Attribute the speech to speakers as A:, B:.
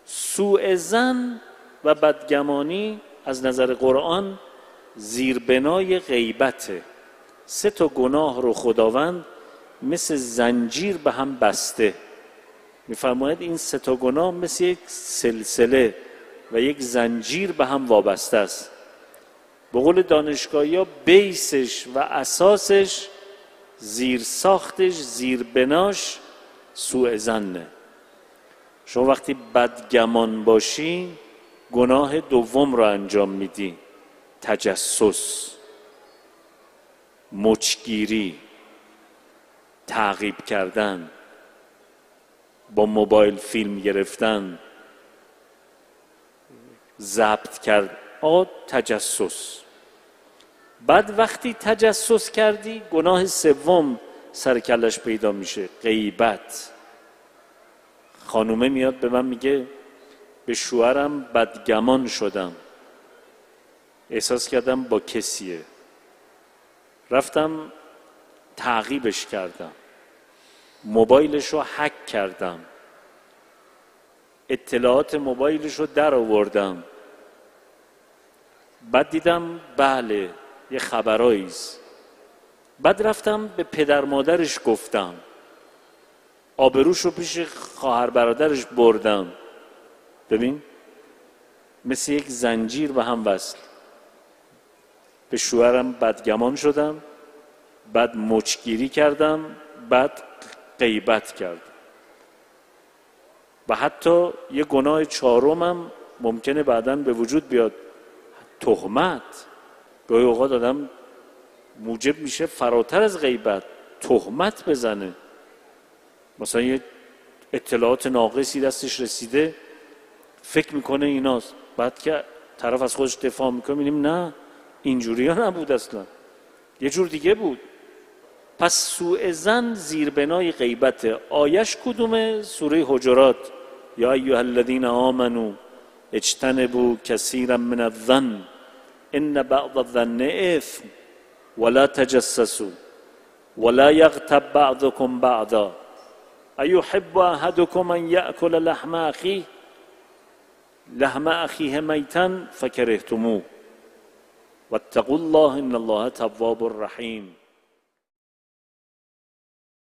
A: سوء ظن و بدگمانی از نظر قرآن زیربنای غیبته. 3 گناه رو خداوند مثل زنجیر به هم بسته. می‌فرماید این 3 گناه مثل یک سلسله و یک زنجیر به هم وابسته است. به قول دانشگاهی‌ها بیسش و اساسش، زیر ساختش، زیر بناش سوء ظنه. شما وقتی بدگمان باشی گناه دوم رو انجام میدی، تجسس، مچگیری، تعقیب کردن، با موبایل فیلم گرفتن، ضبط کرد، تجسس. بعد وقتی تجسس کردی گناه سوم سر کلش پیدا میشه، غیبت. خانومه میاد به من میگه به شوهرم بدگمان شدم، احساس کردم با کسیه، رفتم تعقیبش کردم، موبایلش رو هک کردم، اطلاعات موبایلش رو در آوردم، بعد دیدم بله یه خبراییست. بعد رفتم به پدر مادرش گفتم، آبروش رو پیش خواهر برادرش بردم. ببین مثل یک زنجیر به هم وصل. به شوهرم بدگمان شدم، بعد مچگیری کردم، بعد غیبت کردم. و حتی یه گناه 4 ممکنه بعداً به وجود بیاد، تهمت. گاهی اوقات آدم موجب میشه فراتر از غیبت تهمت بزنه. مثلا یه اطلاعات ناقصی دستش رسیده، فکر میکنه ایناست، بعد که طرف از خودش دفاع میکنه میبینیم نه اینجوری ها نبود، اصلا یه جور دیگه بود. پس سوء ظن زیربنای غیبته. آیش کدومه؟ سوره حجرات. یا ایها الذین آمنوا اجتنبوا کثیرا من الظن ان بعض الظن اثم ولا تجسسوا ولا یغتب بعضکم بعضا ایحب احدکم ان یأکل لحم اخیه میتا فکرهتموه واتقوا الله ان الله تواب رحیم.